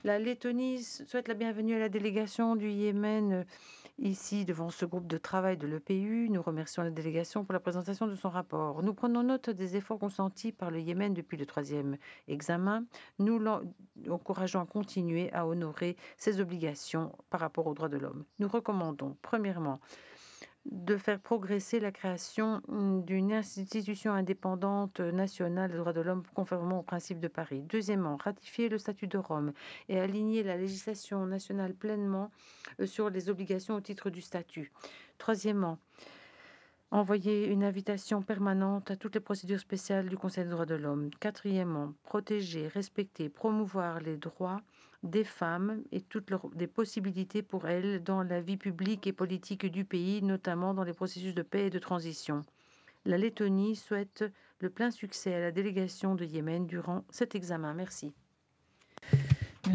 La Lettonie souhaite la bienvenue à la délégation du Yémen ici devant ce groupe de travail de l'EPU. Nous remercions la délégation pour la présentation de son rapport. Nous prenons note des efforts consentis par le Yémen depuis le troisième examen. Nous l'encourageons à continuer à honorer ses obligations par rapport aux droits de l'homme. Nous recommandons, premièrement, de faire progresser la création d'une institution indépendante nationale des droits de l'homme conformément aux principes de Paris. Deuxièmement, ratifier le statut de Rome et aligner la législation nationale pleinement sur les obligations au titre du statut. Troisièmement, envoyer une invitation permanente à toutes les procédures spéciales du Conseil des droits de l'homme. Quatrièmement, protéger, respecter, promouvoir les droits des femmes et toutes les possibilités pour elles dans la vie publique et politique du pays, notamment dans les processus de paix et de transition. La Lettonie souhaite le plein succès à la délégation de Yémen durant cet examen. Merci.